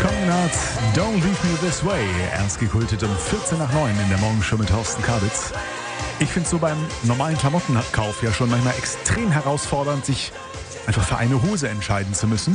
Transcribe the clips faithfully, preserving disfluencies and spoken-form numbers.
Konrad, Don't Leave Me This Way. Erst gekultet um vierzehn nach neun in der Morgenshow mit Thorsten Kabitz. Ich finde es so beim normalen Klamottenkauf ja schon manchmal extrem herausfordernd, sich einfach für eine Hose entscheiden zu müssen.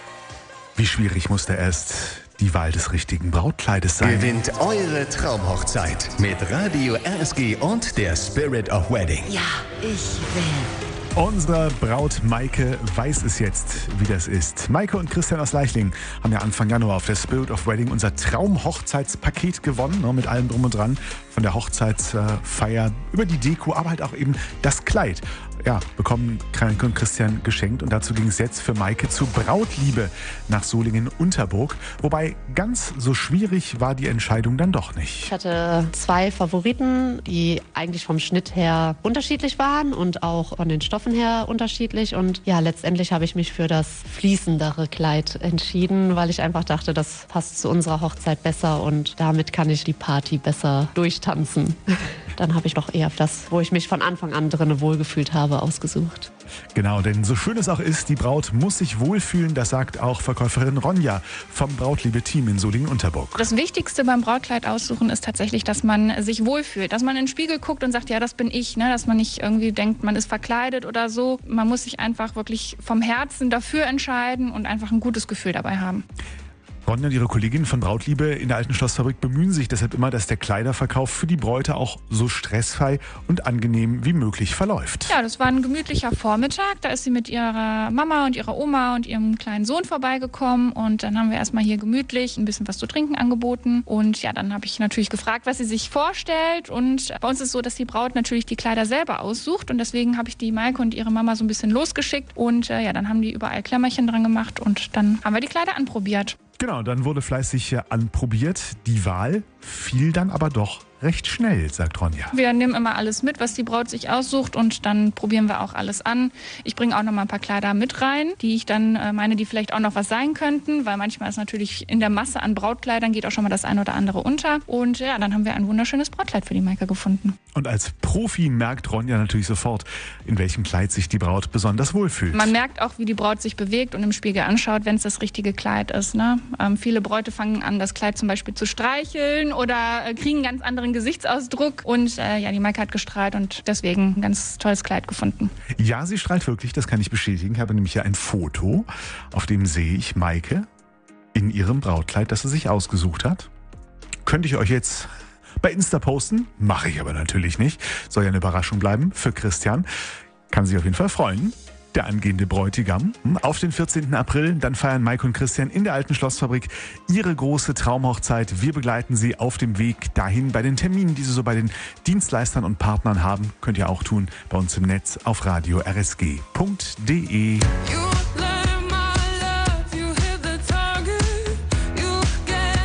Wie schwierig muss da erst die Wahl des richtigen Brautkleides sein? Gewinnt eure Traumhochzeit mit Radio R S G und der Spirit of Wedding. Ja, ich will. Unsere Braut Maike weiß es jetzt, wie das ist. Maike und Christian aus Leichling haben ja Anfang Januar auf der Spirit of Wedding unser Traum-Hochzeitspaket gewonnen, ne, mit allem drum und dran. Von der Hochzeitsfeier über die Deko, aber halt auch eben das Kleid. Ja, bekommen Maike und Christian geschenkt. Und dazu ging es jetzt für Maike zu Brautliebe nach Solingen-Unterburg. Wobei ganz so schwierig war die Entscheidung dann doch nicht. Ich hatte zwei Favoriten, die eigentlich vom Schnitt her unterschiedlich waren und auch von den Stoffen her unterschiedlich. Und ja, letztendlich habe ich mich für das fließendere Kleid entschieden, weil ich einfach dachte, das passt zu unserer Hochzeit besser und damit kann ich die Party besser durchtanzen. Dann habe ich doch eher das, wo ich mich von Anfang an drin wohlgefühlt habe, ausgesucht. Genau, denn so schön es auch ist, die Braut muss sich wohlfühlen, das sagt auch Verkäuferin Ronja vom Brautliebe-Team in Solingen-Unterburg. Das Wichtigste beim Brautkleid aussuchen ist tatsächlich, dass man sich wohlfühlt, dass man in den Spiegel guckt und sagt, ja, das bin ich, ne? Dass man nicht irgendwie denkt, man ist verkleidet oder so. Man muss sich einfach wirklich vom Herzen dafür entscheiden und einfach ein gutes Gefühl dabei haben. Ronja und ihre Kolleginnen von Brautliebe in der alten Schlossfabrik bemühen sich deshalb immer, dass der Kleiderverkauf für die Bräute auch so stressfrei und angenehm wie möglich verläuft. Ja, das war ein gemütlicher Vormittag. Da ist sie mit ihrer Mama und ihrer Oma und ihrem kleinen Sohn vorbeigekommen. Und dann haben wir erstmal hier gemütlich ein bisschen was zu trinken angeboten. Und ja, dann habe ich natürlich gefragt, was sie sich vorstellt. Und bei uns ist es so, dass die Braut natürlich die Kleider selber aussucht. Und deswegen habe ich die Maike und ihre Mama so ein bisschen losgeschickt. Und äh, ja, dann haben die überall Klemmerchen dran gemacht. Und dann haben wir die Kleider anprobiert. Genau, dann wurde fleißig anprobiert. Die Wahl fiel dann aber doch recht schnell, sagt Ronja. Wir nehmen immer alles mit, was die Braut sich aussucht und dann probieren wir auch alles an. Ich bringe auch noch mal ein paar Kleider mit rein, die ich dann äh, meine, die vielleicht auch noch was sein könnten, weil manchmal ist natürlich in der Masse an Brautkleidern geht auch schon mal das eine oder andere unter. Und ja, dann haben wir ein wunderschönes Brautkleid für die Maike gefunden. Und als Profi merkt Ronja natürlich sofort, in welchem Kleid sich die Braut besonders wohlfühlt. Man merkt auch, wie die Braut sich bewegt und im Spiegel anschaut, wenn es das richtige Kleid ist. Ne? Ähm, viele Bräute fangen an, das Kleid zum Beispiel zu streicheln oder äh, kriegen einen ganz anderen Gesichtsausdruck. Und äh, ja, die Maike hat gestrahlt und deswegen ein ganz tolles Kleid gefunden. Ja, sie strahlt wirklich, das kann ich bestätigen. Ich habe nämlich hier ein Foto, auf dem sehe ich Maike in ihrem Brautkleid, das sie sich ausgesucht hat. Könnte ich euch jetzt bei Insta posten, mache ich aber natürlich nicht. Soll ja eine Überraschung bleiben für Christian. Kann sich auf jeden Fall freuen. Der angehende Bräutigam. Auf den vierzehnten April, dann feiern Maike und Christian in der alten Schlossfabrik ihre große Traumhochzeit. Wir begleiten sie auf dem Weg dahin. Bei den Terminen, die sie so bei den Dienstleistern und Partnern haben, könnt ihr auch tun bei uns im Netz auf radio r s g punkt d e.